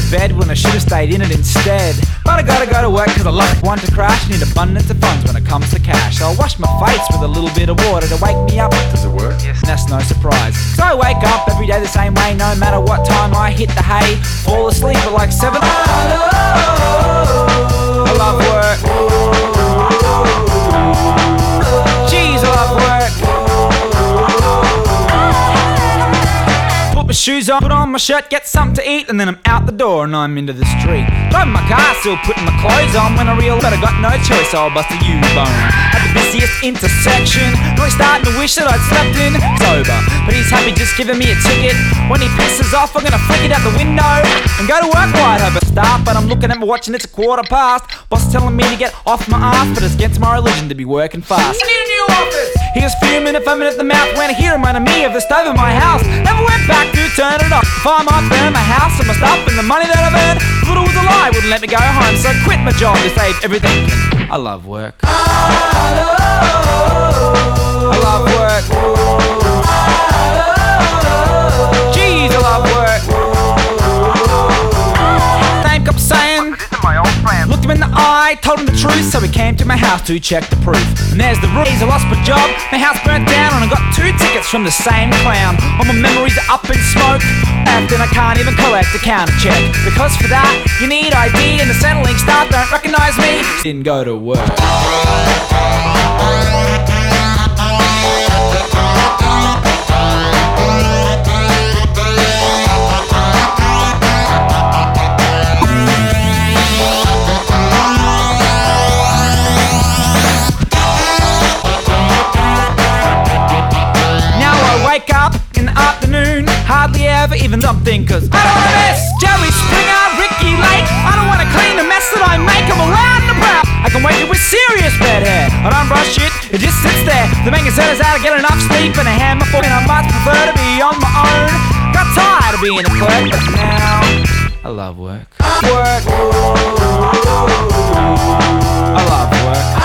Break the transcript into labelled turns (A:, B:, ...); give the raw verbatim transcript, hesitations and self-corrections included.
A: bed when I should have stayed in it instead. But I gotta go to work cause I love one to crash. Need abundance of funds when it comes to cash. So I wash my face with a little bit of water to wake me up.
B: Does it work?
A: Yes. And that's no surprise. So I wake up every day the same way, no matter what time I hit the hay. Fall asleep at like seven. I love work. Jeez, I love work. Put my shoes on, put on my shirt, get something to eat, and then I'm out the door and I'm into the street. Driving my car, still putting my clothes on when I realised I got no choice, so I'll bust a U-bone at the busiest intersection. Really starting to wish that I'd slept in sober, but he's happy just giving me a ticket. When he pisses off, I'm gonna flick it out the window and go to work wide open. Start, but I'm looking at my watch and it's a quarter past. Boss telling me to get off my ass, but it's against my religion to be working fast. I need a new office. He was fuming if I'm in at the mouth when I hear him running me of the stove in my house. Never went back to turn it off. If I might burn my house and my stuff and the money that I've earned, thought it was a lie, wouldn't let me go home, so I quit my job to save everything. I love work. I love work. Jeez, I love work. Same kept saying, looked him in the eye, told him the truth, so he came to my house to check the proof. And there's the roof. I lost my job, my house burnt down, and I got two tickets from the same clown. All my memories are up in smoke, and I can't even collect a counter check, because for that you need I D, and the Centrelink staff don't recognise me. Didn't go to work. Wake up in the afternoon, hardly ever even something, cause I don't wanna miss Jerry Springer, Ricky Lake. I don't wanna clean the mess that I make. I'm loud and proud. I can wake up with serious bed hair. I don't brush it, it just sits there. The man said is out to get enough sleep and a hammer for me, and I much prefer to be on my own. Got tired of being a clerk, but now I love work. Work. I love work.